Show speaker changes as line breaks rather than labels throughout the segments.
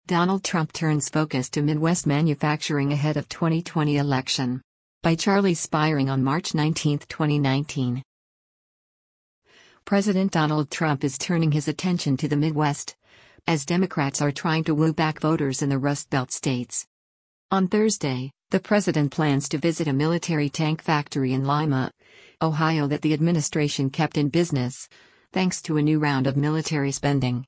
Donald Trump turns focus to Midwest manufacturing ahead of 2020 election. By Charlie Spiring on March 19, 2019. President Donald Trump is turning his attention to the Midwest, as Democrats are trying to woo back voters in the Rust Belt states. On Thursday, the president plans to visit a military tank factory in Lima, Ohio that the administration kept in business, thanks to a new round of military spending.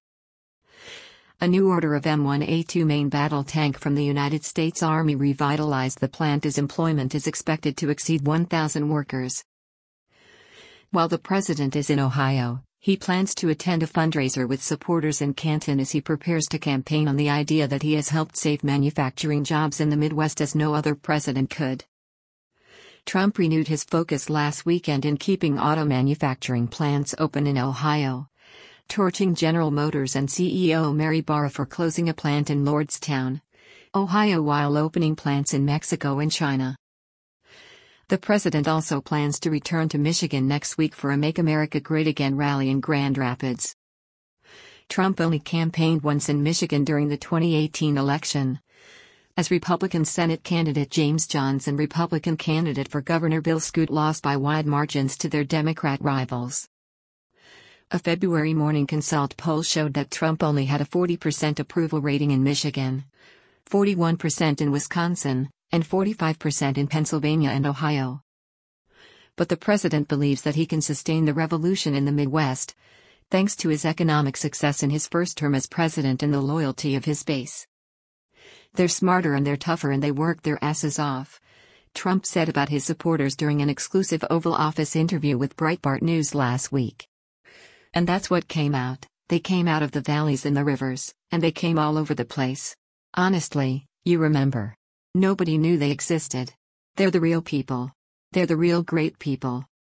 A new order of M1A2 main battle tank from the United States Army revitalized the plant as employment is expected to exceed 1,000 workers. While the president is in Ohio, he plans to attend a fundraiser with supporters in Canton as he prepares to campaign on the idea that he has helped save manufacturing jobs in the Midwest as no other president could. Trump renewed his focus last weekend in keeping auto manufacturing plants open in Ohio, torching General Motors and CEO Mary Barra for closing a plant in Lordstown, Ohio while opening plants in Mexico and China. The president also plans to return to Michigan next week for a Make America Great Again rally in Grand Rapids. Trump only campaigned once in Michigan during the 2018 election, as Republican Senate candidate James Johns and Republican candidate for Governor Bill Scoot lost by wide margins to their Democrat rivals. A February Morning Consult poll showed that Trump only had a 40% approval rating in Michigan, 41% in Wisconsin, and 45% in Pennsylvania and Ohio. But the president believes that he can sustain the revolution in the Midwest, thanks to his economic success in his first term as president and the loyalty of his base. "They're smarter and they're tougher and they work their asses off," Trump said about his supporters during an exclusive Oval Office interview with Breitbart News last week. "And that's what came out. They came out of the valleys and the rivers, and they came all over the place. Honestly, you remember. Nobody knew they existed. They're the real people. They're the real great people."